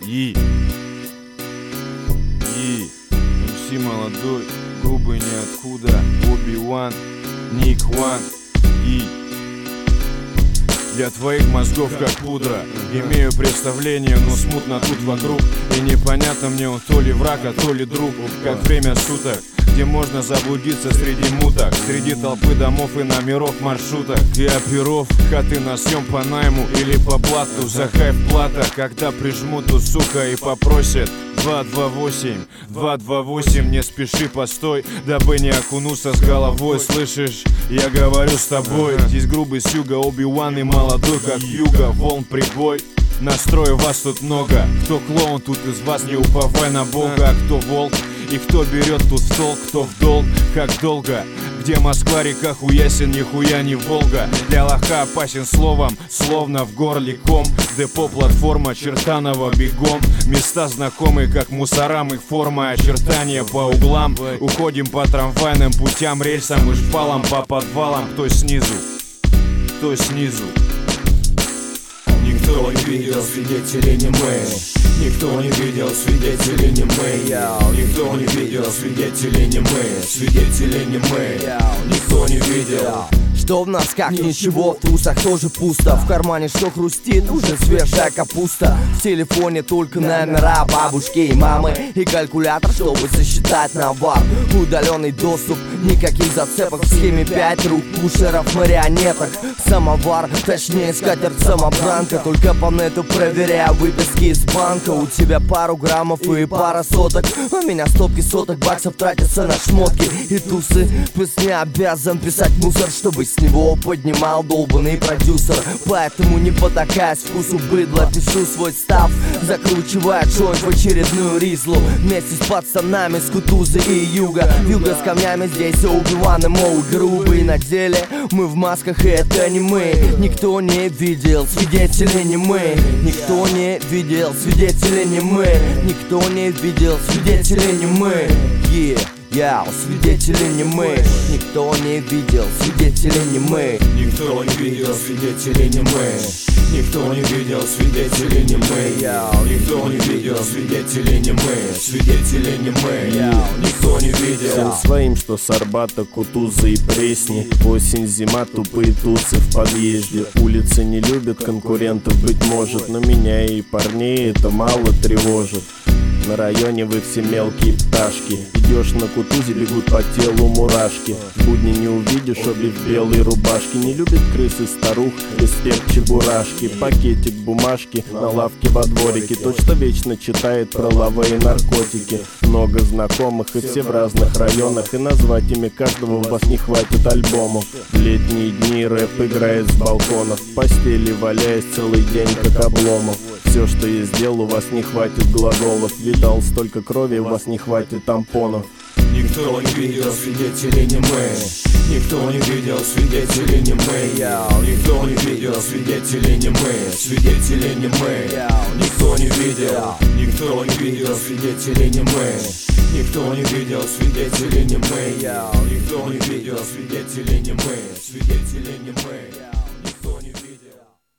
МС молодой, грубый ниоткуда, Оби-Ван, Ник Ван. Для твоих мозгов как пудра. Имею представление, но смутно тут вокруг. И непонятно мне, он то ли враг, а то ли друг. Как время суток, где можно заблудиться среди муток, среди толпы домов и номеров маршруток и оперов. Хаты на съем по найму или по блату. За хайп плата, когда прижмут у сука и попросят 228, 228, не спеши, постой, дабы не окунуться с головой. Слышишь, я говорю с тобой. Здесь грубый с юга, Оби-Ван и молодой как юга. Волн прибой, настрою вас тут много. Кто клоун тут из вас, не уповай на Бога. А кто волк и кто берет тут в толк, кто в долг, как долго. Где Москва, река Хуясин, нихуя не Волга. Для лоха опасен словом, словно в горле ком. Депо, платформа, Чертанова, бегом. Места знакомые, как мусорам, их форма, очертания по углам. Уходим по трамвайным путям, рельсам и шпалам, по подвалам. Кто снизу, кто снизу. Никто не видел, свидетелей не мы. Никто не видел, свидетелей не мы. Никто не видел, свидетелей не мы. Свидетелей не мы. Никто не видел. Что в носках ничего, в трусах тоже пусто. В кармане что хрустит, уже свежая капуста. В телефоне только номера бабушки и мамы и калькулятор, чтобы сосчитать навар. Удаленный доступ, никаких зацепок. В схеме 5 рук, пушеров, марионеток. Самовар, точнее скатерть-самобранка. Только по нету проверяю выписки из банка. У тебя пару граммов и пара соток. У меня стопки соток баксов тратятся на шмотки и тусы. Пусть не обязан писать мусор, чтобы с него поднимал долбанный продюсер. Поэтому не потакаясь вкусу быдла, пишу свой став, закручивая джойнт в очередную ризлу. Вместе с пацанами с Кутузы и Юга. Юга с камнями, здесь Оби-Ван и Моу грубые. На деле мы в масках, и это не мы. Никто не видел, свидетели не мы. Никто не видел, свидетели не мы. Никто не видел, свидетели не мы. Свидетели не мы. Никто не видел, свидетели не мы. Никто не видел, свидетели не мы. Никто не видел, свидетели не мы. Никто не видел, свидетели не мы. Свидетели не мы. Никто не видел. Всем своим, что с Арбата, Кутузы и Пресни. Осень, зима, тупые тусы в подъезде. Улицы не любят конкурентов, быть может. Но меня и парней это мало тревожит. На районе вы все мелкие пташки. Идешь на Кутузе, бегут по телу мурашки. В будни не увидишь обе в белой рубашке. Не любит крысы старух, респект чебурашки. Пакетик бумажки на лавке во дворике. Тот, что вечно читает про лавы и наркотики. Много знакомых и все в разных районах. И назвать ими каждого у вас не хватит альбомов. В летние дни рэп играет с балконов. В постели валяясь целый день как обломов. Все, что я сделал, у вас не хватит глаголов. Видал столько крови, у вас не хватит тампонов. Никто не видел, свидетелей не мы. Никто не видел, свидетелей не мы. Никто не видел, свидетелей не мы. Свидетелей не мы. Никто не видел. Никто не видел, свидетелей не мы. Никто не видел, свидетелей не мы. Никто не видел, свидетелей не мы. Свидетелей не мы.